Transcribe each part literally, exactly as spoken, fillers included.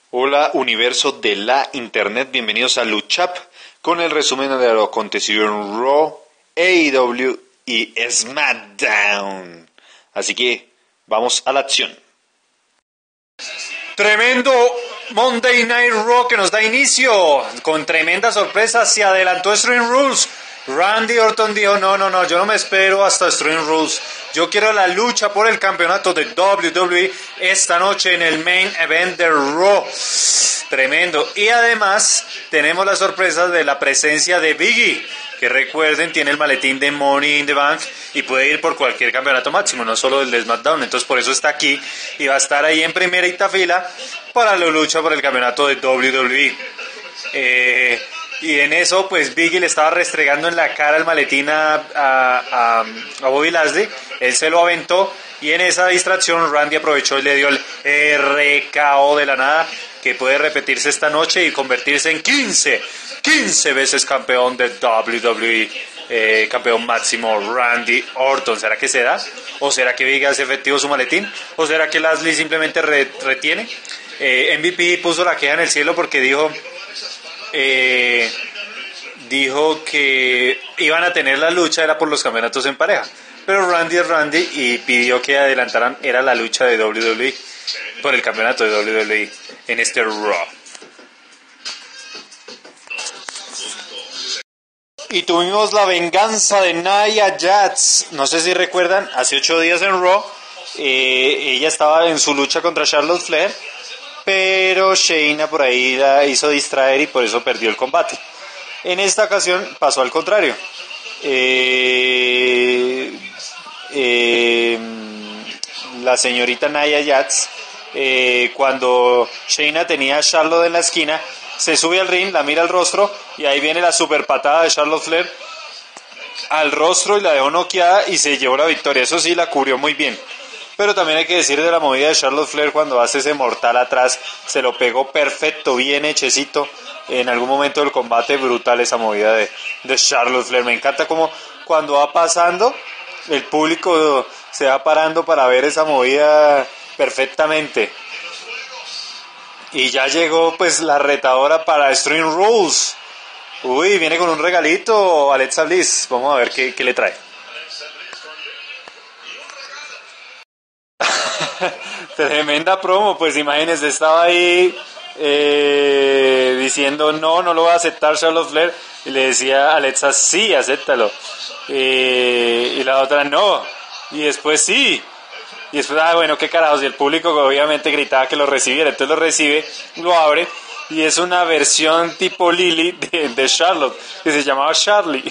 Hola universo de la internet, bienvenidos a Luchap con el resumen de lo acontecido en Raw, A E W y SmackDown. Así que vamos a la acción. Tremendo Monday Night Raw que nos da inicio con tremenda sorpresa. Se adelantó Extreme Rules. Randy Orton dijo, no, no, no, yo no me espero hasta Extreme Rules. Yo quiero la lucha por el campeonato de W W E esta noche en el Main Event de Raw. Tremendo. Y además tenemos la sorpresa de la presencia de Biggie, que recuerden, tiene el maletín de Money in the Bank y puede ir por cualquier campeonato máximo, no solo el de SmackDown. Entonces por eso está aquí y va a estar ahí en primerita fila para la lucha por el campeonato de W W E. Eh... Y en eso, pues Biggie le estaba restregando en la cara el maletín a, a, a, a Bobby Lashley. Él se lo aventó y en esa distracción Randy aprovechó y le dio el R K O de la nada, que puede repetirse esta noche y convertirse en quince, quince veces campeón de W W E, eh, campeón máximo Randy Orton. ¿Será que se da? ¿O será que Biggie hace efectivo su maletín? ¿O será que Lashley simplemente re, retiene? Eh, M V P puso la queja en el cielo porque dijo... Eh, dijo que iban a tener la lucha era por los campeonatos en pareja, pero Randy es Randy y pidió que adelantaran era la lucha de W W E por el campeonato de W W E en este Raw. Y tuvimos la venganza de Nia Jax. No sé si recuerdan, hace ocho días en Raw eh, ella estaba en su lucha contra Charlotte Flair, pero Shayna por ahí la hizo distraer y por eso perdió el combate. En esta ocasión pasó al contrario. Eh, eh, la señorita Nia Jax, eh, cuando Shayna tenía a Charlotte en la esquina, se sube al ring, la mira al rostro y ahí viene la super patada de Charlotte Flair al rostro y la dejó noqueada y se llevó la victoria. Eso sí, la cubrió muy bien. Pero también hay que decir de la movida de Charlotte Flair cuando hace ese mortal atrás, se lo pegó perfecto, bien hechecito. En algún momento del combate, brutal esa movida de, de Charlotte Flair. Me encanta como cuando va pasando, el público se va parando para ver esa movida perfectamente. Y ya llegó pues la retadora para Extreme Rules. Uy, viene con un regalito Alexa Bliss. Vamos a ver qué, qué le trae. Tremenda promo, pues imagínense, estaba ahí eh, diciendo no, no lo va a aceptar Charlotte Flair, y le decía a Alexa, sí, acéptalo, eh, y la otra no, y después sí, y después, ah, bueno, qué carajos, y el público obviamente gritaba que lo recibiera, entonces lo recibe, lo abre, y es una versión tipo Lily de, de Charlotte, que se llamaba Charlie.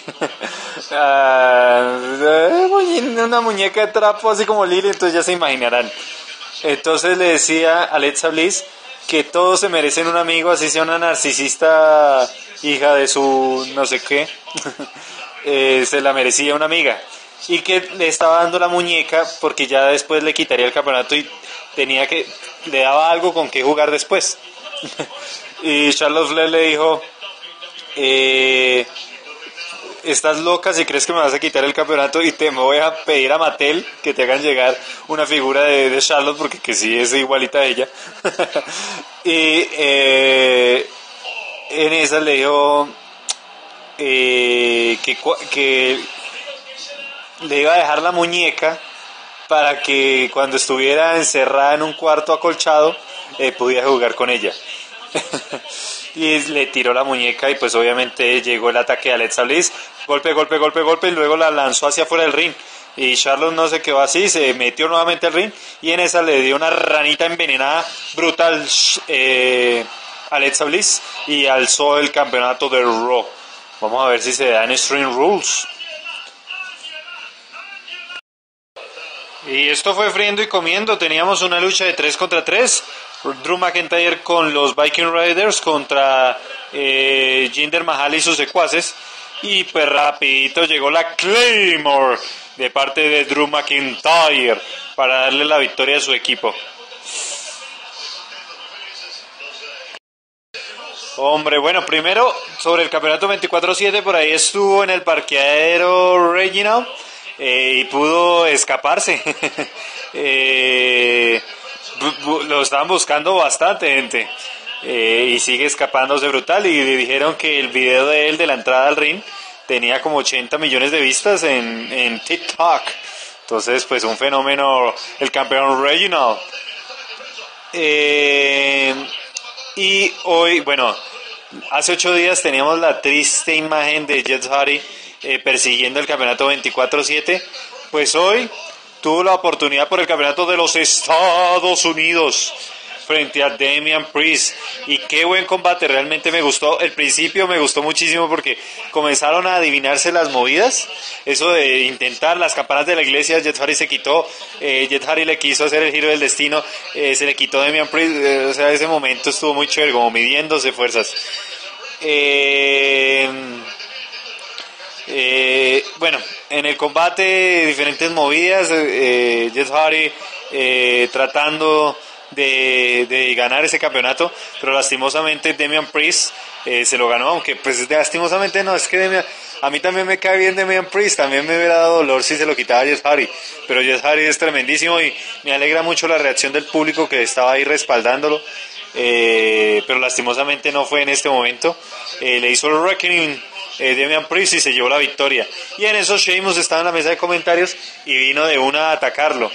uh, una muñeca de trapo así como Lily, entonces ya se imaginarán. Entonces le decía a Alexa Bliss que todos se merecen un amigo, así sea una narcisista hija de su no sé qué, eh, se la merecía una amiga. Y que le estaba dando la muñeca porque ya después le quitaría el campeonato y tenía que, le daba algo con que jugar después. Y Charlotte Flair le dijo, eh, estás loca si crees que me vas a quitar el campeonato y te me voy a pedir a Mattel que te hagan llegar una figura de, de Charlotte porque que sí es igualita a ella. Y eh, en esa le dijo eh, que, que le iba a dejar la muñeca para que cuando estuviera encerrada en un cuarto acolchado eh, pudiera jugar con ella. Y le tiró la muñeca y pues obviamente llegó el ataque de Alexa Bliss, golpe, golpe, golpe, golpe, y luego la lanzó hacia afuera del ring y Charlotte no se quedó así, se metió nuevamente al ring y en esa le dio una ranita envenenada brutal eh, Alexa Bliss y alzó el campeonato de Raw. Vamos a ver si se da en Extreme Rules. Y esto fue friendo y comiendo. Teníamos una lucha de tres contra tres. Drew McIntyre con los Viking Raiders contra eh, Jinder Mahal y sus secuaces. Y pues rapidito llegó la Claymore de parte de Drew McIntyre para darle la victoria a su equipo. Hombre, bueno, primero sobre el campeonato veinticuatro siete, por ahí estuvo en el parqueadero Reginald eh, y pudo escaparse. eh, bu- bu- lo estaban buscando bastante gente. eh, y sigue escapándose brutal, y le dijeron que el video de él de la entrada al ring tenía como ochenta millones de vistas en, en TikTok. Entonces, pues un fenómeno, el campeón Reginald. Eh, y hoy, bueno, hace ocho días teníamos la triste imagen de Jeff Hardy eh, persiguiendo el campeonato veinticuatro siete. Pues hoy tuvo la oportunidad por el campeonato de los Estados Unidos frente a Damian Priest, y qué buen combate, realmente me gustó. El principio me gustó muchísimo porque comenzaron a adivinarse las movidas, eso de intentar las campanas de la iglesia. Jeff Hardy se quitó, eh, Jeff Hardy le quiso hacer el giro del destino, eh, se le quitó Damian Priest, eh, o sea, ese momento estuvo muy chévere, como midiéndose fuerzas. Eh... Eh, bueno, en el combate diferentes movidas, eh, Jeff Hardy eh, tratando de, de ganar ese campeonato, pero lastimosamente Damian Priest eh, se lo ganó, aunque pues lastimosamente no, es que Damian, a mí también me cae bien Damian Priest, también me hubiera dado dolor si se lo quitaba a Jeff Hardy, pero Jeff Hardy es tremendísimo y me alegra mucho la reacción del público que estaba ahí respaldándolo, eh, pero lastimosamente no fue en este momento. Eh, le hizo el Reckoning eh, Damian Priest y se llevó la victoria, y en eso Sheamus estaba en la mesa de comentarios y vino de una a atacarlo,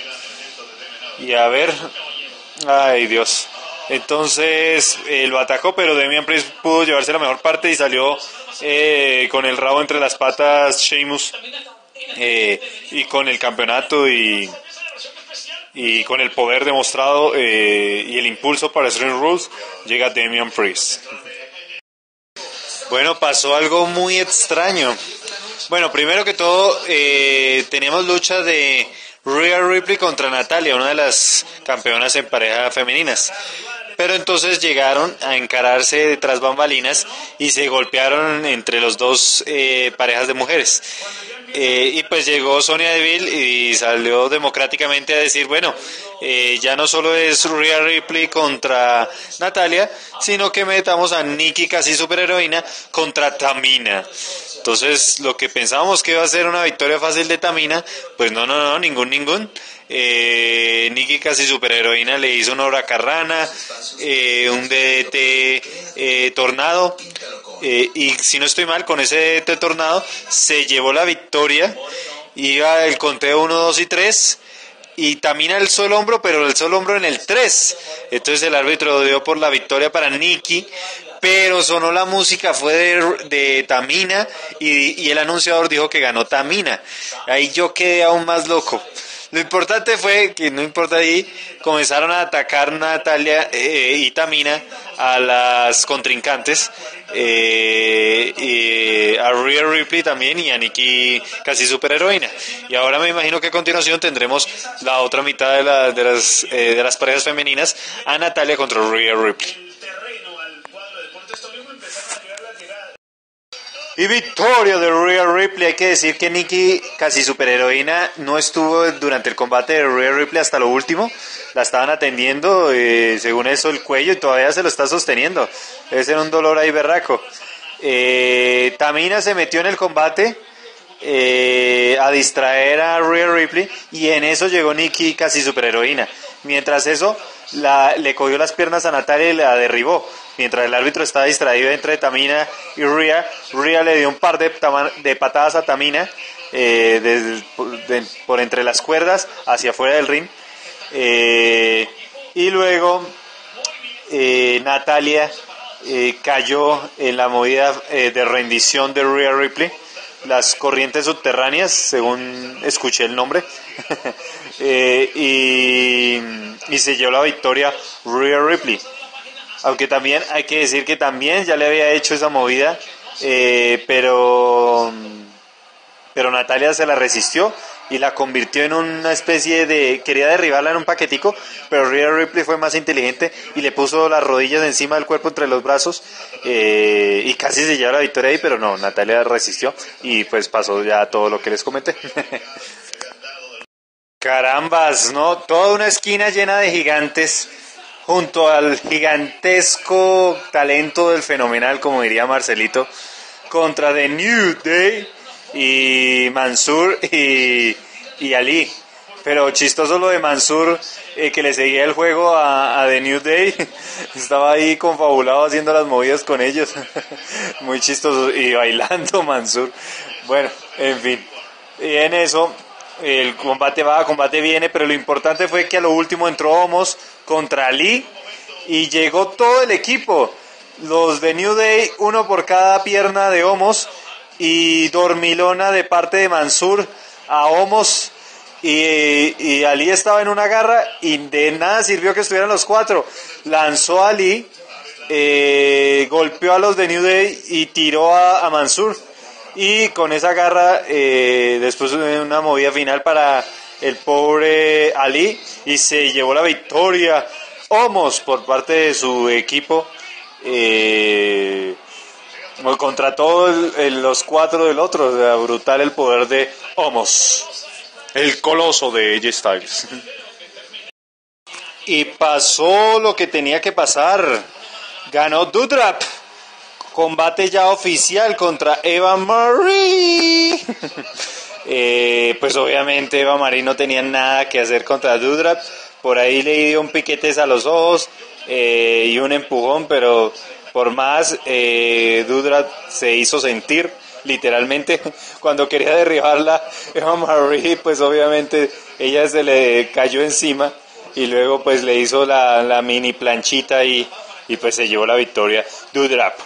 y a ver, ay Dios, entonces eh, lo atacó, pero Damian Priest pudo llevarse la mejor parte y salió eh, con el rabo entre las patas Sheamus, eh, y con el campeonato y y con el poder demostrado eh, y el impulso para Extreme Rules llega Damian Priest. Bueno, pasó algo muy extraño. Bueno, primero que todo, eh, teníamos lucha de Rhea Ripley contra Natalya, una de las campeonas en parejas femeninas. Pero entonces llegaron a encararse detrás bambalinas y se golpearon entre los dos eh, parejas de mujeres. Eh, y pues llegó Sonya Deville y salió democráticamente a decir, bueno, eh, ya no solo es Rhea Ripley contra Natalya, sino que metamos a Nikki, casi superheroína, contra Tamina. Entonces, lo que pensábamos que iba a ser una victoria fácil de Tamina, pues no, no, no, ningún, ningún. Eh, Nikki, casi superheroína, le hizo una huracarrana, eh, un D D T eh, tornado, eh, y si no estoy mal, con ese D D T tornado se llevó la victoria. Iba el conteo uno, dos y tres, y Tamina alzó el hombro, pero alzó el hombro en el tres. Entonces el árbitro dio por la victoria para Nikki, pero sonó la música, fue de, de Tamina, y, y el anunciador dijo que ganó Tamina. Ahí yo quedé aún más loco. Lo importante fue que, no importa ahí, comenzaron a atacar Natalya eh, y Tamina a las contrincantes, eh, y a Rhea Ripley también, y a Nikki, casi superheroína. Y ahora me imagino que a continuación tendremos la otra mitad de, la, de, las, eh, de las parejas femeninas, a Natalya contra Rhea Ripley. Y victoria de Rhea Ripley. Hay que decir que Nikki, casi superheroína, no estuvo durante el combate de Rhea Ripley hasta lo último. La estaban atendiendo, eh, según eso, el cuello, y todavía se lo está sosteniendo. Debe ser un dolor ahí berraco. Eh, Tamina se metió en el combate eh, a distraer a Rhea Ripley, y en eso llegó Nikki, casi superheroína. Mientras eso, la, le cogió las piernas a Natalya y la derribó. Mientras el árbitro estaba distraído entre Tamina y Rhea, Rhea le dio un par de, tama, de patadas a Tamina eh, de, de, por entre las cuerdas hacia afuera del ring. Eh, y luego eh, Natalya eh, cayó en la movida eh, de rendición de Rhea Ripley, las corrientes subterráneas, según escuché el nombre. eh, y, y se llevó la victoria Rhea Ripley. Aunque también hay que decir que también ya le había hecho esa movida, eh, pero, pero Natalya se la resistió y la convirtió en una especie de... Quería derribarla en un paquetico, pero Rhea Ripley fue más inteligente y le puso las rodillas encima del cuerpo entre los brazos, eh, y casi se lleva la victoria ahí, pero no, Natalya resistió y pues pasó ya todo lo que les comenté. Carambas, ¿no? Toda una esquina llena de gigantes, junto al gigantesco talento del fenomenal, como diría Marcelito, contra The New Day y Mansur y, y Ali. Pero chistoso lo de Mansur, eh, que le seguía el juego a, a The New Day. Estaba ahí confabulado haciendo las movidas con ellos. Muy chistoso. Y bailando Mansur. Bueno, en fin. Y en eso, el combate va, combate viene, pero lo importante fue que a lo último entró Omos contra Ali y llegó todo el equipo. Los de New Day, uno por cada pierna de Omos y dormilona de parte de Mansur a Omos. Y, y Ali estaba en una garra y de nada sirvió que estuvieran los cuatro. Lanzó a Ali, eh, golpeó a los de New Day y tiró a, a Mansur. Y con esa garra, eh, después de una movida final para el pobre Ali, y se llevó la victoria Omos por parte de su equipo, eh, contra todos los cuatro del otro. O sea, brutal el poder de Omos, el coloso de A J Styles. Y pasó lo que tenía que pasar. Ganó Doudrop. Combate ya oficial contra Eva Marie. eh, pues obviamente Eva Marie no tenía nada que hacer contra Doudrop. Por ahí le dio un piquetes a los ojos eh, y un empujón, pero por más eh, Doudrop se hizo sentir. Literalmente, cuando quería derribarla, Eva Marie, pues obviamente ella se le cayó encima y luego pues le hizo la, la mini planchita y, y pues se llevó la victoria Doudrop.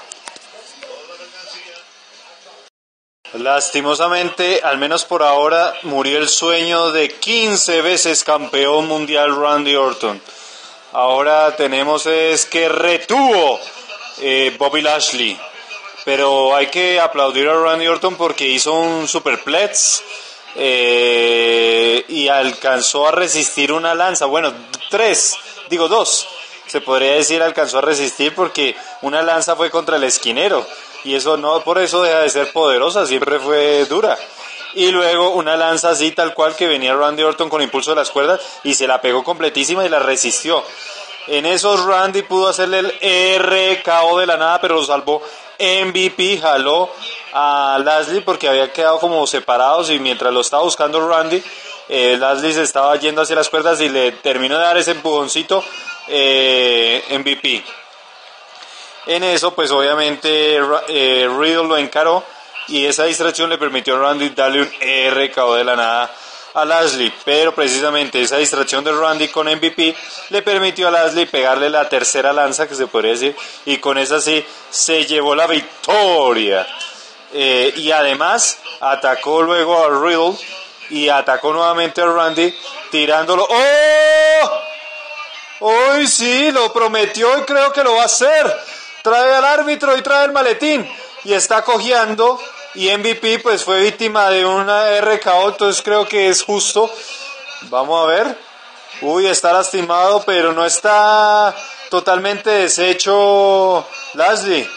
Lastimosamente, al menos por ahora, murió el sueño de quince veces campeón mundial Randy Orton. Ahora tenemos es que retuvo eh, Bobby Lashley. Pero hay que aplaudir a Randy Orton porque hizo un superplex eh, y alcanzó a resistir una lanza. Bueno, tres, digo dos, se podría decir alcanzó a resistir porque una lanza fue contra el esquinero. Y eso no por eso deja de ser poderosa, siempre fue dura. Y luego una lanza así tal cual que venía Randy Orton con impulso de las cuerdas y se la pegó completísima y la resistió. En esos Randy pudo hacerle el R K O de la nada, pero lo salvó M V P, jaló a Lashley porque había quedado como separados y mientras lo estaba buscando Randy, eh, Lashley se estaba yendo hacia las cuerdas y le terminó de dar ese empujoncito eh, M V P. En eso, pues obviamente eh, Riddle lo encaró y esa distracción le permitió a Randy darle un R K O de la nada a Lashley, pero precisamente esa distracción de Randy con M V P le permitió a Lashley pegarle la tercera lanza, que se podría decir, y con esa sí se llevó la victoria. Eh, y además atacó luego a Riddle y atacó nuevamente a Randy tirándolo. ¡Oh! ¡Hoy sí! Lo prometió y creo que lo va a hacer. Trae al árbitro y trae el maletín y está cojeando y M V P pues fue víctima de una R K O, entonces creo que es justo. Vamos a ver. Uy, está lastimado, pero no está totalmente deshecho Lashley.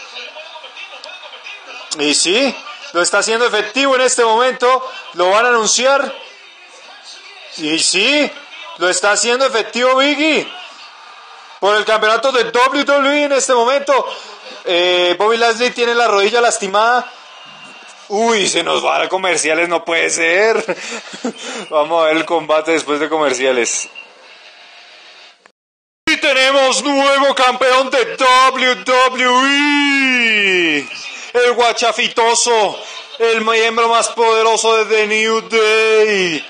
Y sí, lo está haciendo efectivo en este momento. Lo van a anunciar. Y sí, lo está haciendo efectivo Biggie por el campeonato de W W E en este momento. eh, Bobby Lashley tiene la rodilla lastimada. Uy, se nos va a comerciales, no puede ser. Vamos a ver el combate después de comerciales. Y tenemos nuevo campeón de W W E. El guachafitoso, el miembro más poderoso de The New Day.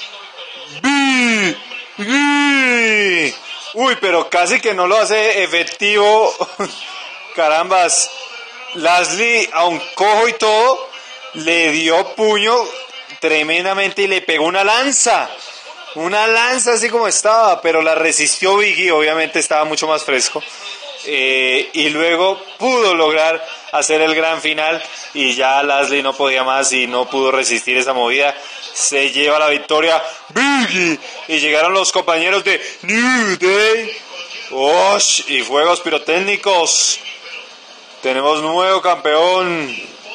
Biggie. Uy, pero casi que no lo hace efectivo. Carambas. Lashley, aun cojo y todo, le dio puño tremendamente y le pegó una lanza. Una lanza así como estaba, pero la resistió Biggie, obviamente estaba mucho más fresco. Eh, y luego pudo lograr hacer el gran final y ya Lashley no podía más y no pudo resistir esa movida. Se lleva la victoria Biggie y llegaron los compañeros de New Day. ¡Osh! Y fuegos pirotécnicos. Tenemos nuevo campeón.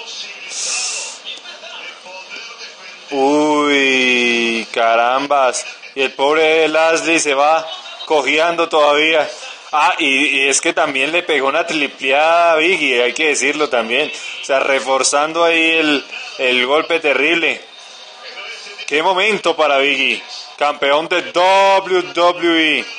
Uy, carambas. Y el pobre Lashley se va cojeando todavía. Ah, y, y es que también le pegó una tripleada a Biggie, hay que decirlo también. O sea, reforzando ahí el, el golpe terrible. Qué momento para Biggie. campeón de W W E.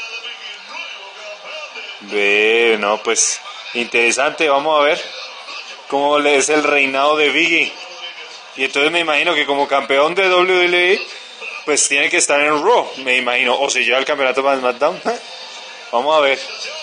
Ve, no, pues interesante, vamos a ver cómo es el reinado de Biggie. Y entonces me imagino que como campeón de W W E, pues tiene que estar en Raw, me imagino, o se lleva el campeonato para SmackDown. Vamos a ver.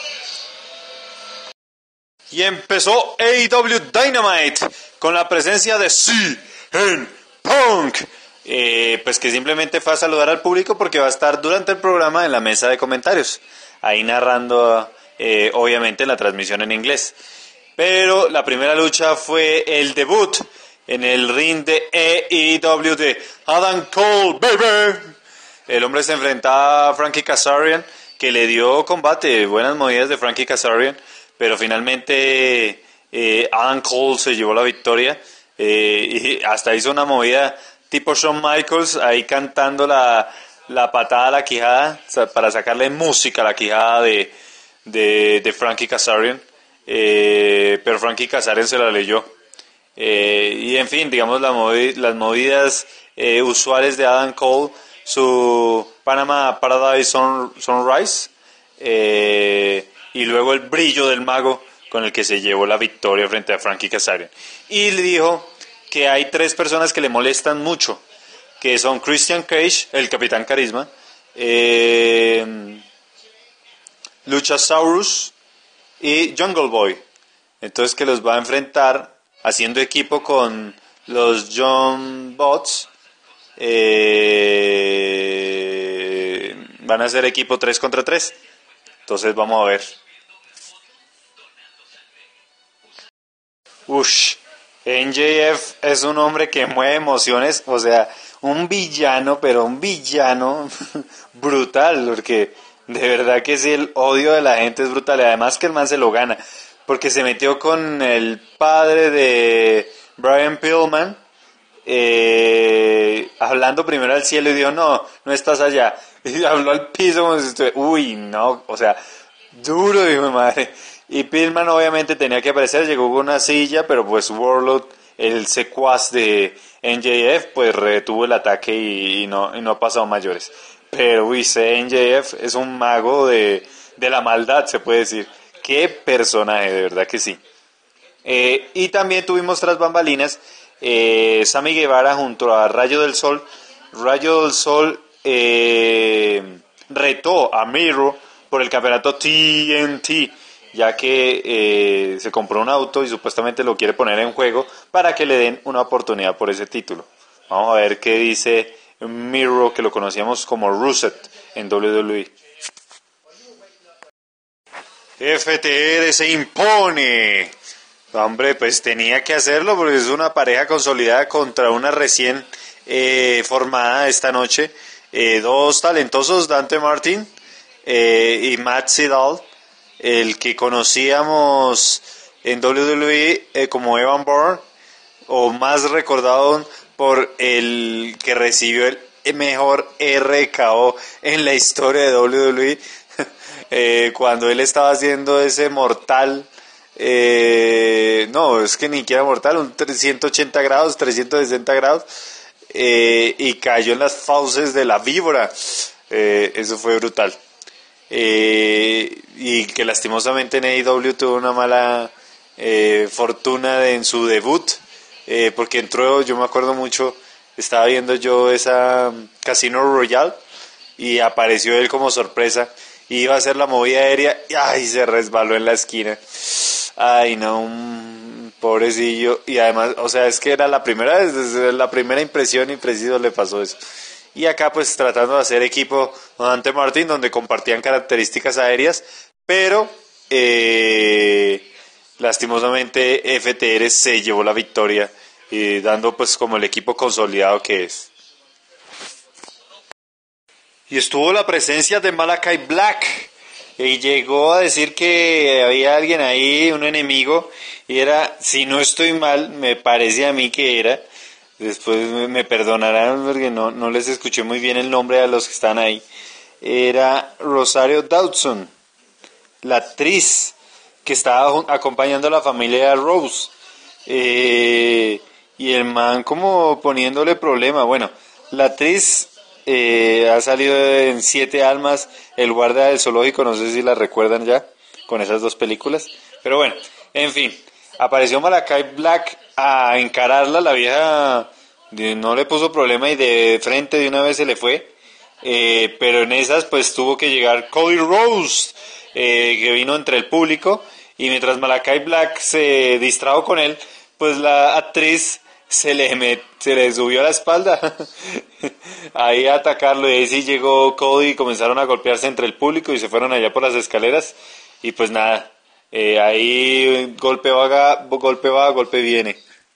Y empezó A E W Dynamite con la presencia de C M Punk. Eh, pues que simplemente fue a saludar al público porque va a estar durante el programa en la mesa de comentarios, ahí narrando eh, obviamente la transmisión en inglés. Pero la primera lucha fue el debut en el ring de A E W de Adam Cole, baby. El hombre se enfrentaba a Frankie Kazarian, que le dio combate, buenas movidas de Frankie Kazarian, pero finalmente eh, Adam Cole se llevó la victoria eh, y hasta hizo una movida tipo Shawn Michaels, ahí cantando la, la patada a la quijada, para sacarle música a la quijada de, de, de Frankie Kazarian, eh, pero Frankie Kazarian se la leyó. Eh, y en fin, digamos la movi- las movidas eh, usuales de Adam Cole, su Panama Paradise Sun- Sunrise, eh, y luego el brillo del mago con el que se llevó la victoria frente a Frankie Kazarian. Y le dijo que hay tres personas que le molestan mucho, que son Christian Cage, el Capitán Carisma, eh, Luchasaurus y Jungle Boy. Entonces que los va a enfrentar haciendo equipo con los John Bots. Eh, van a hacer equipo tres contra tres. Entonces vamos a ver. Ush, N J F es un hombre que mueve emociones, o sea, un villano, pero un villano brutal, porque de verdad que sí, el odio de la gente es brutal, y además que el man se lo gana, porque se metió con el padre de Brian Pillman, eh, hablando primero al cielo y dijo, no, no estás allá, y habló al piso como si estuviera, uy, no, o sea, duro, dijo mi madre. Y Pillman obviamente tenía que aparecer, llegó con una silla, pero pues Warlord, el secuaz de N J F, pues retuvo el ataque y, y, no, y no ha pasado mayores. Pero uy, N J F es un mago de, de la maldad, se puede decir. Qué personaje, de verdad que sí. Eh, y también tuvimos tras bambalinas eh, Sammy Guevara junto a Rayo del Sol. Rayo del Sol eh, retó a Miro por el campeonato T N T, ya que eh, se compró un auto y supuestamente lo quiere poner en juego para que le den una oportunidad por ese título. Vamos a ver qué dice Miro, que lo conocíamos como Rusev en W W E. F T R se impone. Hombre, pues tenía que hacerlo porque es una pareja consolidada contra una recién eh, formada esta noche. Eh, dos talentosos, Dante Martin eh, y Matt Sydal, el que conocíamos en W W E eh, como Evan Bourne, o más recordado por el que recibió el mejor R K O en la historia de W W E, eh, cuando él estaba haciendo ese mortal, eh, no, es que ni siquiera mortal, un trescientos ochenta grados, trescientos sesenta grados, eh, y cayó en las fauces de la víbora. Eh, eso fue brutal. Eh, y que lastimosamente en A E W tuvo una mala eh, fortuna de, en su debut, eh, porque entró, yo me acuerdo mucho, estaba viendo yo esa Casino Royale y apareció él como sorpresa, y iba a hacer la movida aérea y ay, se resbaló en la esquina. Ay, no, un pobrecillo. Y además, o sea, es que era la primera vez, desde la primera impresión y preciso le pasó eso. Y acá pues tratando de hacer equipo con Dante Martin, donde compartían características aéreas, pero eh, lastimosamente F T R se llevó la victoria, y dando pues como el equipo consolidado que es. Y estuvo la presencia de Malachi Black, y llegó a decir que había alguien ahí, un enemigo, y era, si no estoy mal, me parece a mí que era, después me perdonarán porque no, no les escuché muy bien el nombre a los que están ahí, era Rosario Dawson, la actriz que estaba acompañando a la familia Rose, eh, y el man como poniéndole problema. Bueno, la actriz eh, ha salido en Siete Almas, El guardia del zoológico, no sé si la recuerdan ya, con esas dos películas. Pero bueno, en fin, apareció Malakai Black a encararla, la vieja no le puso problema y de frente de una vez se le fue. Eh, pero en esas pues tuvo que llegar Cody Rhodes, eh, que vino entre el público, y mientras Malakai Black se distrajo con él, pues la actriz se le, met, se le subió a la espalda ahí a atacarlo, y ahí sí llegó Cody y comenzaron a golpearse entre el público y se fueron allá por las escaleras y pues nada, eh, ahí golpe va, golpe va, golpe viene.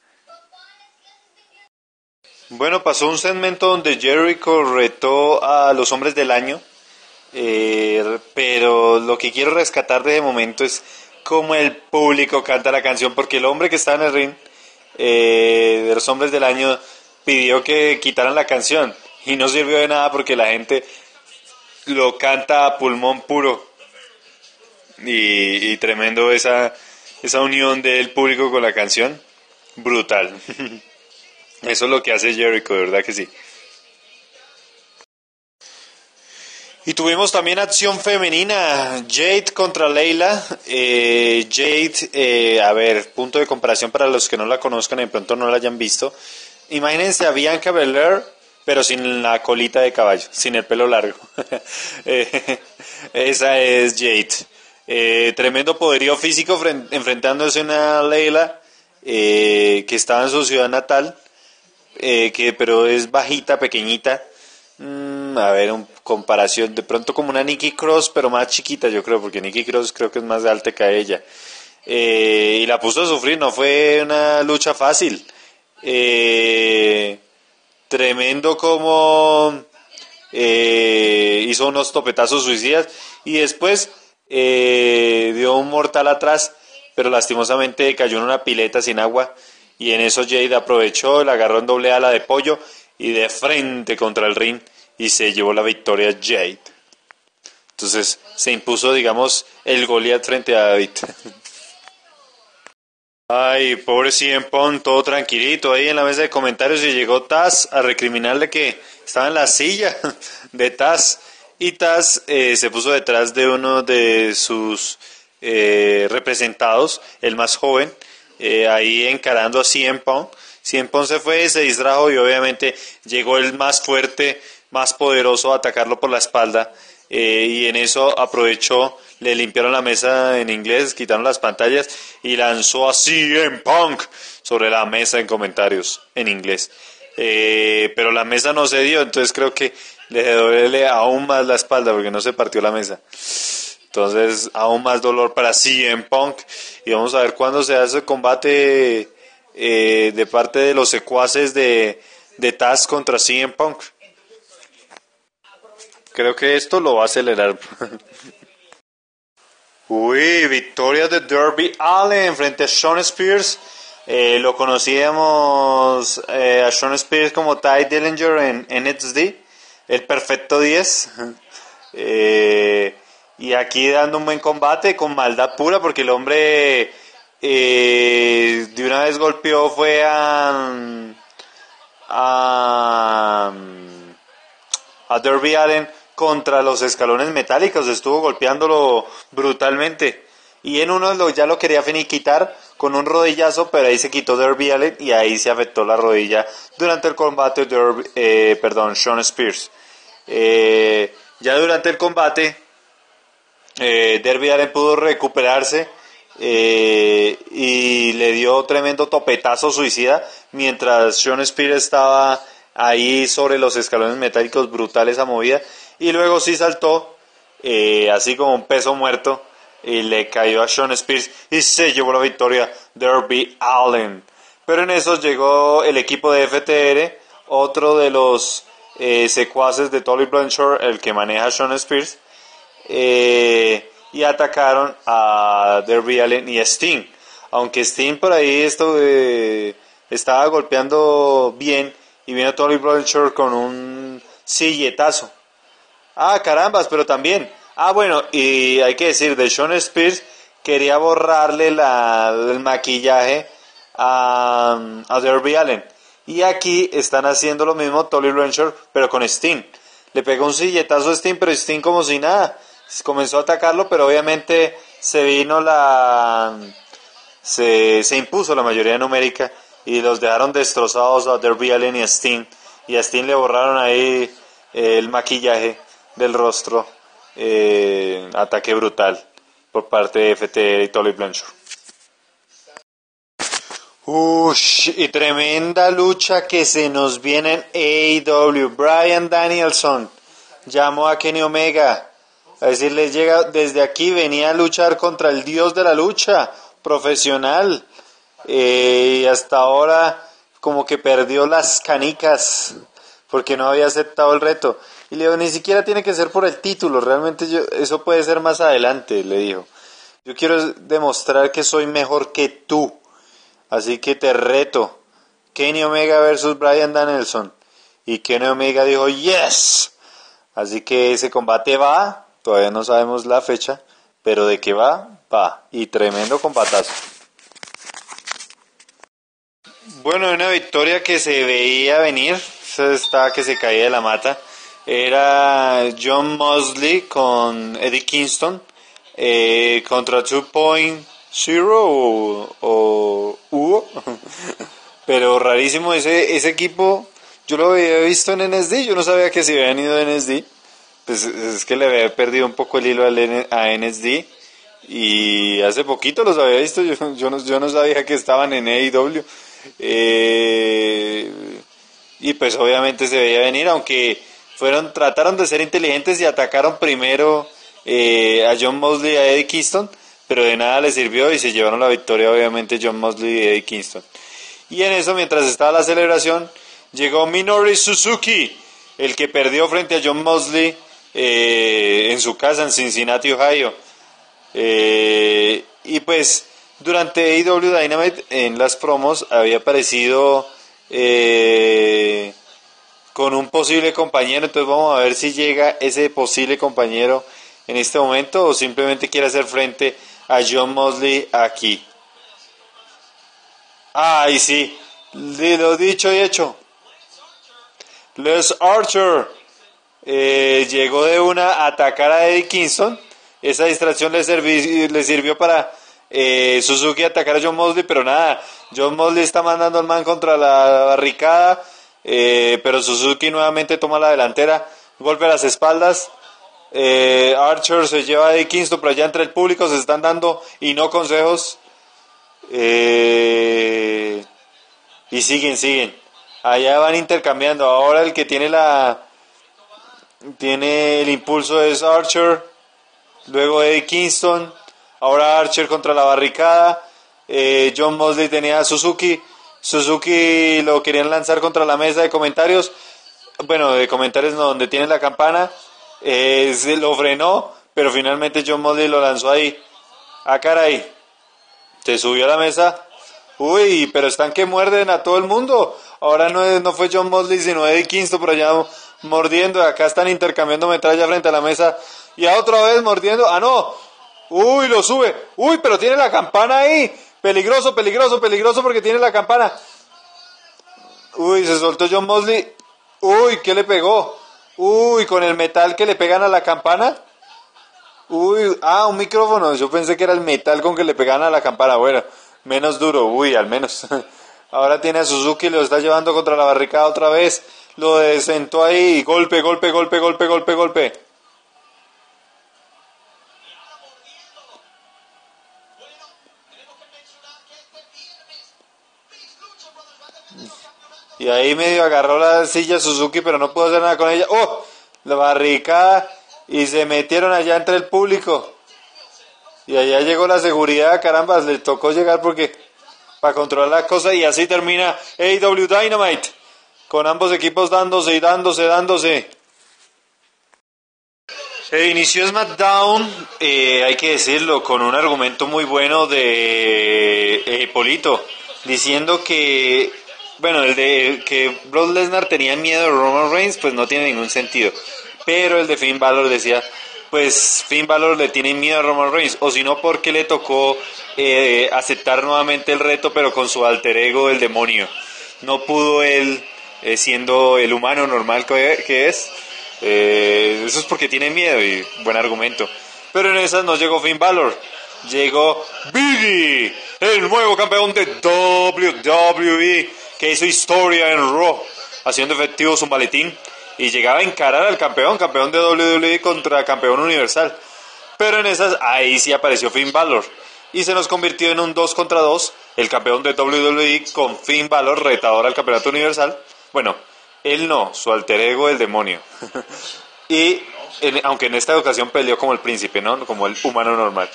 Bueno, pasó un segmento donde Jericho retó a los hombres del año, eh, pero lo que quiero rescatar de momento es cómo el público canta la canción, porque el hombre que está en el ring eh, de los hombres del año pidió que quitaran la canción y no sirvió de nada porque la gente lo canta a pulmón puro y, y tremendo esa, esa unión del público con la canción, brutal. Eso es lo que hace Jericho, de verdad que sí. Y tuvimos también acción femenina, Jade contra Layla. Eh, Jade, eh, a ver, punto de comparación para los que no la conozcan y de pronto no la hayan visto. Imagínense a Bianca Belair, pero sin la colita de caballo, sin el pelo largo. eh, esa es Jade. Eh, tremendo poderío físico frent, enfrentándose a una Layla eh, que estaba en su ciudad natal. Eh, que pero es bajita, pequeñita, mm, a ver, un comparación, de pronto como una Nikki Cross, pero más chiquita yo creo, porque Nikki Cross creo que es más alta que ella, eh, y la puso a sufrir, no fue una lucha fácil, eh, tremendo como eh, hizo unos topetazos suicidas, y después eh, dio un mortal atrás, pero lastimosamente cayó en una pileta sin agua. Y en eso Jade aprovechó, la agarró en doble ala de pollo y de frente contra el ring y se llevó la victoria Jade. Entonces se impuso, digamos, el Goliath frente a David. Ay, pobre C M Punk, todo tranquilito ahí en la mesa de comentarios y llegó Taz a recriminarle que estaba en la silla de Taz. Y Taz eh, se puso detrás de uno de sus eh, representados, el más joven, Eh, ahí encarando a C M Punk. C M Punk se fue, se distrajo y obviamente llegó el más fuerte, más poderoso a atacarlo por la espalda, eh, y en eso aprovechó, le limpiaron la mesa en inglés, quitaron las pantallas y lanzó a C M Punk sobre la mesa en comentarios en inglés, eh, pero la mesa no se dio, entonces creo que le duele aún más la espalda porque no se partió la mesa. Entonces, aún más dolor para C M Punk. Y vamos a ver cuándo se hace el combate eh, de parte de los secuaces de, de Taz contra C M Punk. Creo que esto lo va a acelerar. Uy, victoria de Darby Allin frente a Shawn Spears. Eh, lo conocíamos eh, a Shawn Spears como Ty Dillinger en N X T, el perfecto diez. eh... Y aquí dando un buen combate con maldad pura porque el hombre eh, de una vez golpeó fue a, a, a Darby Allin contra los escalones metálicos, estuvo golpeándolo brutalmente. Y en uno lo, ya lo quería finiquitar con un rodillazo, pero ahí se quitó Darby Allin y ahí se afectó la rodilla durante el combate de Darby, eh, perdón, Shawn Spears. Eh, ya durante el combate Eh, Darby Allin pudo recuperarse eh, y le dio tremendo topetazo suicida mientras Shawn Spears estaba ahí sobre los escalones metálicos, brutal esa movida, y luego sí saltó eh, así como un peso muerto y le cayó a Shawn Spears y se llevó la victoria Darby Allin. Pero en eso llegó el equipo de F T R, otro de los eh, secuaces de Tully Blanchard, el que maneja a Shawn Spears. Eh, y atacaron a Darby Allin y a Sting, aunque Sting por ahí esto, eh, estaba golpeando bien y vino Tully Blanchard con un silletazo. Ah, carambas, pero también, ah bueno, y hay que decir, de Shawn Spears quería borrarle la, el maquillaje a, a Darby Allin, y aquí están haciendo lo mismo Tully Blanchard pero con Sting. le pegó un silletazo a Sting, pero Sting como si nada, comenzó a atacarlo, pero obviamente se vino la... se, se impuso la mayoría numérica y los dejaron destrozados a Darby Allin y a Sting, y a Sting le borraron ahí eh, el maquillaje del rostro, eh, ataque brutal por parte de F T R y Tully Blanchard. Ush, y tremenda lucha que se nos viene en A E W. Bryan Danielson llamó a Kenny Omega a decirle, llega desde aquí, venía a luchar contra el dios de la lucha profesional, eh, y hasta ahora como que perdió las canicas porque no había aceptado el reto. Y le dijo, ni siquiera tiene que ser por el título, realmente yo, eso puede ser más adelante, le dijo. Yo quiero demostrar que soy mejor que tú, así que te reto. Kenny Omega versus Bryan Danielson. Y Kenny Omega dijo, yes. Así que ese combate va, todavía no sabemos la fecha, pero de qué va, va. Y tremendo combatazo. Bueno, una victoria que se veía venir, estaba que se caía de la mata. Era John Moxley con Eddie Kingston eh, contra dos punto cero o, o Hugo. Pero rarísimo ese, ese equipo. Yo lo había visto en N S D, yo no sabía que se habían ido de N S D. Pues es que le había perdido un poco el hilo a N S D. Y hace poquito los había visto, yo, yo, no, yo no sabía que estaban en A E W. Eh, y pues obviamente se veía venir, aunque fueron trataron de ser inteligentes y atacaron primero eh, a John Moxley y a Eddie Kingston, pero de nada les sirvió y se llevaron la victoria obviamente John Moxley y Eddie Kingston. Y en eso, mientras estaba la celebración, llegó Minoru Suzuki, el que perdió frente a John Moxley eh, en su casa en Cincinnati, Ohio. Eh, y pues durante A E W Dynamite en las promos había aparecido eh, con un posible compañero, entonces vamos a ver si llega ese posible compañero en este momento o simplemente quiere hacer frente a John Moxley aquí. Ay, sí, lo dicho y hecho. Les Archer eh, llegó de una a atacar a Eddie Kingston. Esa distracción le, serví, le sirvió para eh, Suzuki atacar a John Moxley, pero nada, John Moxley está mandando al man contra la barricada, eh, pero Suzuki nuevamente toma la delantera, golpe a las espaldas. eh, Archer se lleva a Eddie Kingston, pero allá entre el público se están dando y no consejos, eh, y siguen, siguen, allá van intercambiando. Ahora el que tiene la tiene el impulso es Archer, luego Eddie Kingston, ahora Archer contra la barricada. eh, John Moxley tenía a Suzuki, Suzuki lo querían lanzar contra la mesa de comentarios, bueno, de comentarios no, donde tiene la campana, eh, se lo frenó, pero finalmente John Moxley lo lanzó ahí. Ah, caray, se subió a la mesa. Uy, pero están que muerden a todo el mundo. Ahora no, es, no fue John Moxley, sino Eddie Kingston por allá mordiendo. Acá están intercambiando metralla frente a la mesa. Y a otra vez mordiendo. ¡Ah, no! ¡Uy, lo sube! ¡Uy, pero tiene la campana ahí! Peligroso, peligroso, peligroso porque tiene la campana. Uy, se soltó John Moxley. Uy, ¿qué le pegó? Uy, con el metal que le pegan a la campana. Uy, ah, un micrófono. Yo pensé que era el metal con que le pegaban a la campana. Bueno, menos duro. Uy, al menos. Ahora tiene a Suzuki, lo está llevando contra la barricada otra vez. Lo desentó ahí. Golpe, golpe, golpe, golpe, golpe, golpe. Y ahí medio agarró la silla Suzuki, pero no pudo hacer nada con ella. ¡Oh! La barricada. Y se metieron allá entre el público. Y allá llegó la seguridad, caramba, le tocó llegar porque para controlar la cosa. Y así termina A E W Dynamite, con ambos equipos dándose y dándose, dándose. Se inició SmackDown, eh, hay que decirlo, con un argumento muy bueno de eh, Polito, diciendo que, bueno, el de que Brock Lesnar tenía miedo de Roman Reigns, pues no tiene ningún sentido. Pero el de Finn Balor decía, pues Finn Balor le tiene miedo a Roman Reigns, o si no, porque le tocó eh, aceptar nuevamente el reto, pero con su alter ego, el demonio. No pudo él, eh, siendo el humano normal que, que es, Eh, eso es porque tiene miedo y buen argumento. Pero en esas no llegó Finn Balor. Llegó Biggie, el nuevo campeón de W W E, que hizo historia en Raw, haciendo efectivo su maletín. Y llegaba a encarar al campeón, campeón de W W E contra campeón universal. Pero en esas, ahí sí apareció Finn Balor. Y se nos convirtió en un dos contra dos, el campeón de W W E con Finn Balor retador al campeonato universal. Bueno, él no, su alter ego, el demonio. Y en, aunque en esta ocasión peleó como el príncipe, ¿no? Como el humano normal.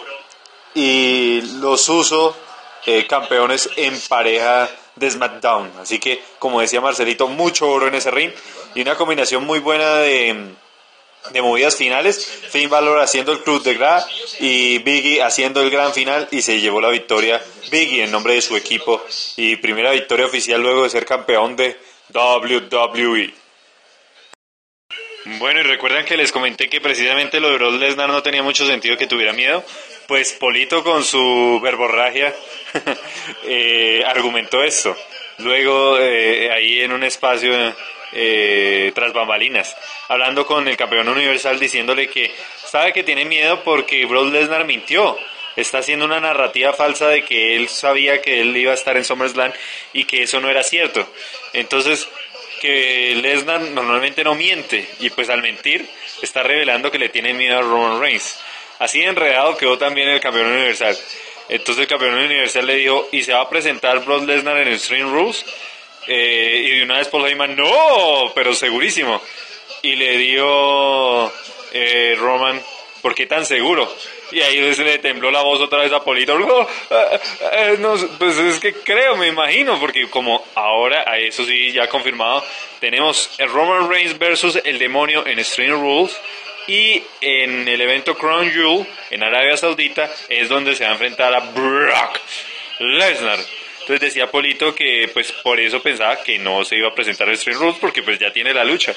Y los uso eh, campeones en pareja de SmackDown. Así que, como decía Marcelito, mucho oro en ese ring. Y una combinación muy buena de, de movidas finales. Finn Balor haciendo el Cruz de Gras y Biggie haciendo el gran final. Y se llevó la victoria Biggie en nombre de su equipo. Y primera victoria oficial luego de ser campeón de W W E. Bueno, y recuerdan que les comenté que precisamente lo de Brock Lesnar no tenía mucho sentido que tuviera miedo. Pues Polito con su verborragia eh, argumentó esto. Luego eh, ahí en un espacio eh, tras bambalinas, hablando con el campeón universal diciéndole que sabe que tiene miedo porque Brock Lesnar mintió. Está haciendo una narrativa falsa de que él sabía que él iba a estar en SummerSlam y que eso no era cierto. Entonces, que Lesnar normalmente no miente y pues al mentir está revelando que le tiene miedo a Roman Reigns. Así de enredado quedó también el campeón universal. Entonces el campeón universal le dijo, ¿y se va a presentar Brock Lesnar en Extreme Rules? Eh, y de una vez Paul Heyman, no, pero segurísimo. Y le dio eh, Roman, ¿por qué tan seguro? Y ahí se le tembló la voz otra vez a Polito. No, eh, eh, no, pues es que creo, me imagino, porque como ahora, eso sí, ya confirmado, tenemos el Roman Reigns versus el demonio en Extreme Rules. Y en el evento Crown Jewel, en Arabia Saudita, es donde se va a enfrentar a Brock Lesnar. Entonces decía Polito que pues por eso pensaba que no se iba a presentar el Extreme Rules, porque pues ya tiene la lucha.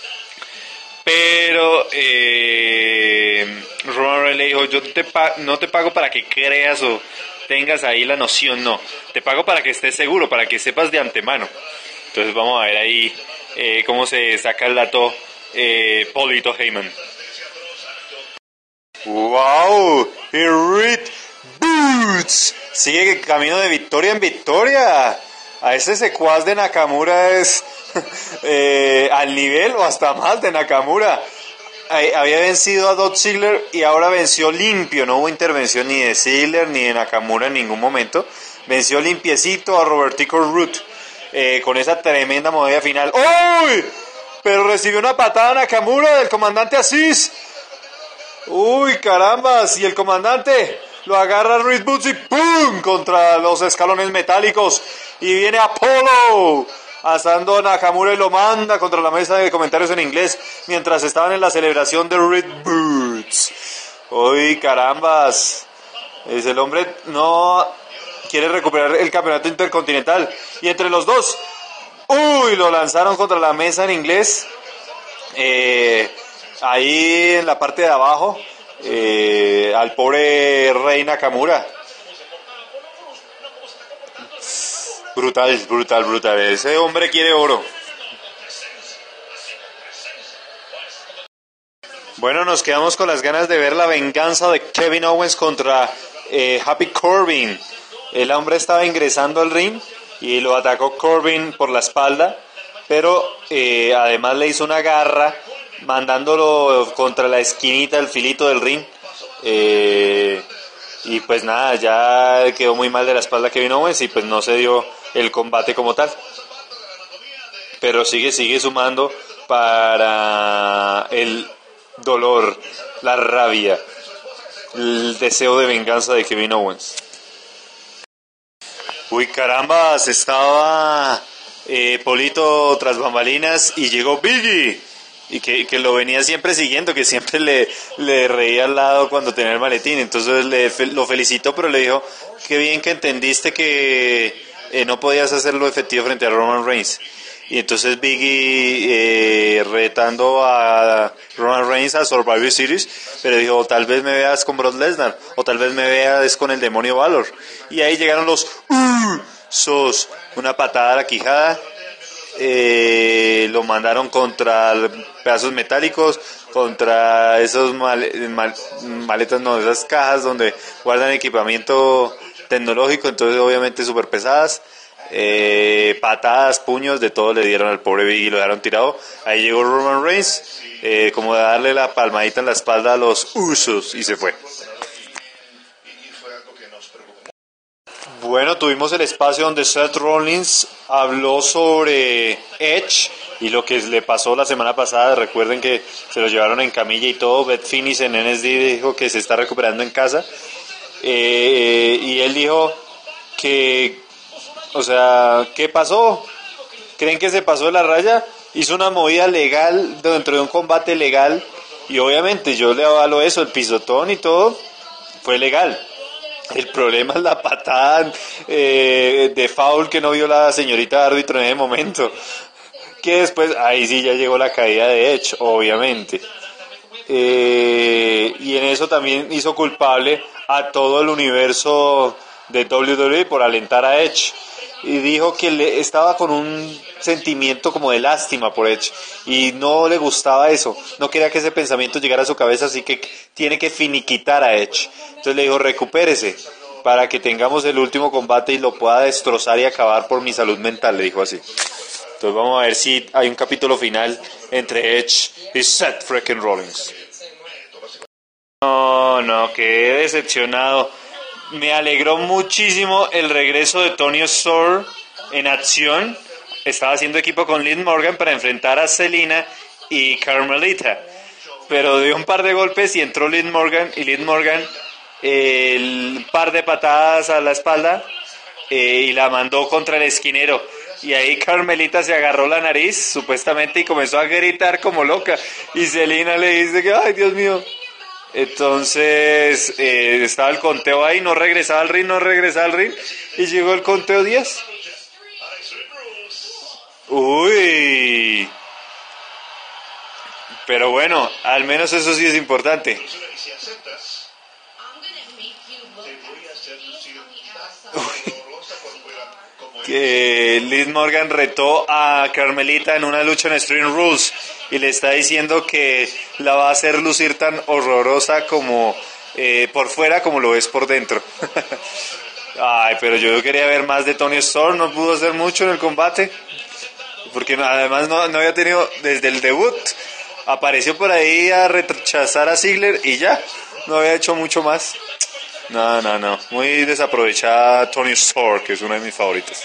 Pero eh, Roman Reigns le dijo, yo te pa- no te pago para que creas o tengas ahí la noción, no. Te pago para que estés seguro, para que sepas de antemano. Entonces vamos a ver ahí eh, cómo se saca el dato eh, Polito Heyman. ¡Wow! Y Reed Boots sigue camino de victoria en victoria. A ese secuaz de Nakamura es eh, al nivel o hasta más de Nakamura. Eh, había vencido a Dolph Ziggler y ahora venció limpio. No hubo intervención ni de Ziggler ni de Nakamura en ningún momento. Venció limpiecito a Robertico Root eh, con esa tremenda movida final. ¡Uy! Pero recibió una patada Nakamura del comandante Aziz. Uy, carambas, y el comandante lo agarra Reed Boots y ¡pum! Contra los escalones metálicos. Y viene Apollo asando a Nakamura y lo manda contra la mesa de comentarios en inglés mientras estaban en la celebración de Reed Boots. Uy, carambas. Es el hombre no quiere recuperar el campeonato intercontinental. Y entre los dos, uy, lo lanzaron contra la mesa en inglés. Eh... Ahí en la parte de abajo, eh, al pobre Rey Nakamura. Brutal, brutal, brutal. Ese hombre quiere oro. Bueno, nos quedamos con las ganas de ver la venganza de Kevin Owens contra eh, Happy Corbin. El hombre estaba ingresando al ring y lo atacó Corbin por la espalda, pero eh, además le hizo una garra, mandándolo contra la esquinita, el filito del ring. Eh, y pues nada, ya quedó muy mal de la espalda Kevin Owens y pues no se dio el combate como tal. Pero sigue, sigue sumando para el dolor, la rabia, el deseo de venganza de Kevin Owens. Uy, caramba, se estaba eh, Polito tras bambalinas y llegó Biggie. Y que, que lo venía siempre siguiendo, que siempre le, le reía al lado cuando tenía el maletín. Entonces le, lo felicitó, pero le dijo, qué bien que entendiste que eh, no podías hacerlo efectivo frente a Roman Reigns. Y entonces Biggie eh, retando a Roman Reigns a Survivor Series, pero dijo, tal vez me veas con Brock Lesnar, o tal vez me veas con el demonio Balor. Y ahí llegaron los uh, sos, una patada a la quijada, eh, lo mandaron contra pedazos metálicos, contra esos mal, mal, maletas, no, esas cajas donde guardan equipamiento tecnológico, entonces obviamente súper pesadas. Eh, patadas, puños, de todo le dieron al pobre Big y lo dejaron tirado. Ahí llegó Roman Reigns, eh, como de darle la palmadita en la espalda a los Usos y se fue. Bueno, tuvimos el espacio donde Seth Rollins habló sobre Edge y lo que le pasó la semana pasada. Recuerden que se lo llevaron en camilla y todo. Beth Phoenix en N X T dijo que se está recuperando en casa, eh, y él dijo que, o sea, ¿qué pasó? ¿Creen que se pasó de la raya? Hizo una movida legal dentro de un combate legal y obviamente yo le avalo eso, el pisotón y todo fue legal. El problema es la patada eh, de foul que no vio la señorita árbitro en ese momento. Que después, ahí sí ya llegó la caída de Edge, obviamente. Eh, y en eso también hizo culpable a todo el universo de doble u doble u E por alentar a Edge. Y dijo que le estaba con un sentimiento como de lástima por Edge y no le gustaba eso, no quería que ese pensamiento llegara a su cabeza, así que tiene que finiquitar a Edge. Entonces le dijo, recupérese para que tengamos el último combate y lo pueda destrozar y acabar por mi salud mental, le dijo así. Entonces vamos a ver si hay un capítulo final entre Edge y Seth freaking Rollins. No, no, qué decepcionado. Me alegró muchísimo el regreso de Toni Storm en acción. Estaba haciendo equipo con Liv Morgan para enfrentar a Zelina y Carmelita. Pero dio un par de golpes y entró Liv Morgan. Y Liv Morgan, eh, el par de patadas a la espalda, eh, y la mandó contra el esquinero. Y ahí Carmelita se agarró la nariz, supuestamente, y comenzó a gritar como loca. Y Zelina le dice que, ay, Dios mío. Entonces eh, estaba el conteo ahí, no regresaba al ring, no regresaba al ring, y llegó el conteo diez. Uy, pero bueno, al menos eso sí es importante. Uy. Que Liv Morgan retó a Carmelita en una lucha en Extreme Rules y le está diciendo que la va a hacer lucir tan horrorosa como eh, por fuera como lo es por dentro. Ay, pero yo quería ver más de Toni Storm, no pudo hacer mucho en el combate, porque además no, no había tenido desde el debut, apareció por ahí a rechazar a Ziggler y ya, no había hecho mucho más. No, no, no, muy desaprovechada Toni Storm, que es una de mis favoritas.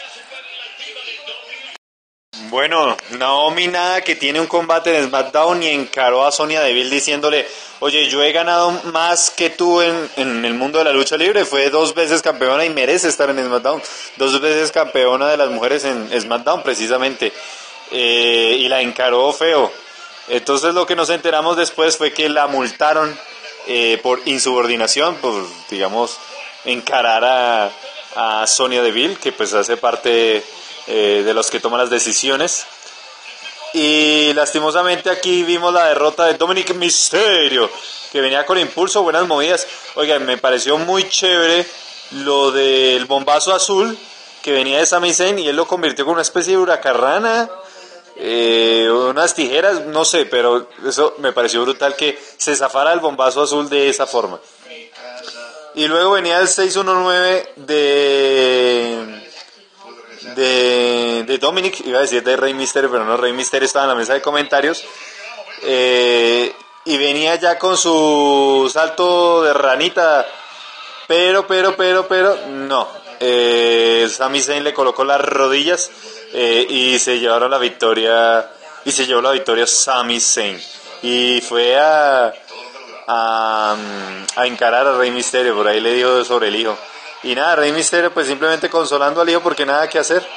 Bueno, Naomi nada que tiene un combate en SmackDown y encaró a Sonya Deville diciéndole, oye, yo he ganado más que tú en, en el mundo de la lucha libre, fue dos veces campeona y merece estar en SmackDown, dos veces campeona de las mujeres en SmackDown precisamente, eh, y la encaró feo. Entonces lo que nos enteramos después fue que la multaron eh, por insubordinación, por, digamos, encarar a, a Sonya Deville, que pues hace parte eh, de los que toman las decisiones. Y lastimosamente aquí vimos la derrota de Dominic Mysterio, que venía con impulso, buenas movidas. Oigan, me pareció muy chévere lo del bombazo azul que venía de Sami Zayn y él lo convirtió con una especie de huracarrana, eh, unas tijeras, no sé, pero eso me pareció brutal que se zafara el bombazo azul de esa forma. Y luego venía el seis uno nueve de... De, de Dominic, iba a decir de Rey Mysterio, pero no, Rey Mysterio estaba en la mesa de comentarios, eh, y venía ya con su salto de ranita, pero, pero, pero, pero, no, eh, Sami Zayn le colocó las rodillas, eh, y se llevaron la victoria, y se llevó la victoria Sami Zayn, y fue a, a, a encarar a Rey Mysterio, por ahí le dio sobre el hijo. Y nada, Rey Mysterio pues simplemente consolando al hijo porque nada que hacer.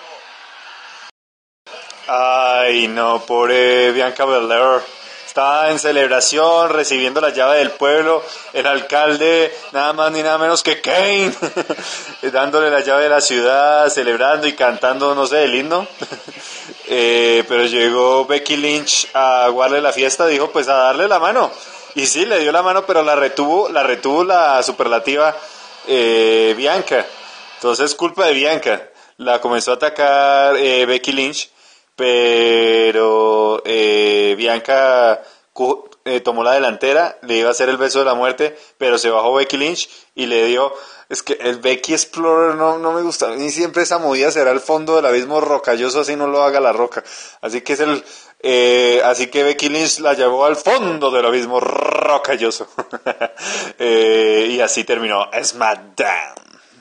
Ay no, pobre Bianca Belair. Estaba en celebración, recibiendo la llave del pueblo. El alcalde, nada más ni nada menos que Kane, dándole la llave de la ciudad, celebrando y cantando, no sé, el himno. eh, pero llegó Becky Lynch a aguarle la fiesta, dijo pues a darle la mano. Y sí, le dio la mano, pero la retuvo, la retuvo la superlativa Eh, Bianca. Entonces culpa de Bianca, la comenzó a atacar eh, Becky Lynch, pero eh, Bianca cu- eh, tomó la delantera, le iba a hacer el beso de la muerte, pero se bajó Becky Lynch y le dio... Es que el Becky Explorer no, no me gusta, ni siempre esa movida será el fondo del abismo rocalloso, así no lo haga la roca. Así que es el... Eh, así que Becky Lynch la llevó al fondo del abismo rocalloso. eh, y así terminó SmackDown.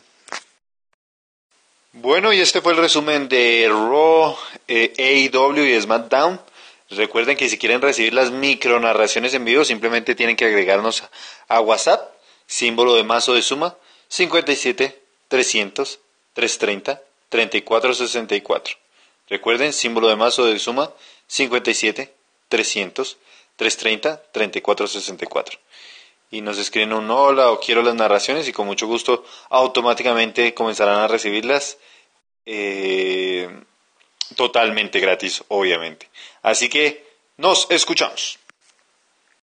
Bueno, y este fue el resumen de Raw, eh, A E W y SmackDown. Recuerden que si quieren recibir las micronarraciones en vivo, simplemente tienen que agregarnos a WhatsApp, símbolo de mazo de suma, cincuenta y siete, trescientos, trescientos treinta, treinta y cuatro sesenta y cuatro. Recuerden, símbolo de mazo de suma, cincuenta y siete, trescientos, trescientos treinta, treinta y cuatro sesenta y cuatro. Y nos escriben un hola o quiero las narraciones y con mucho gusto automáticamente comenzarán a recibirlas eh, totalmente gratis, obviamente. Así que nos escuchamos.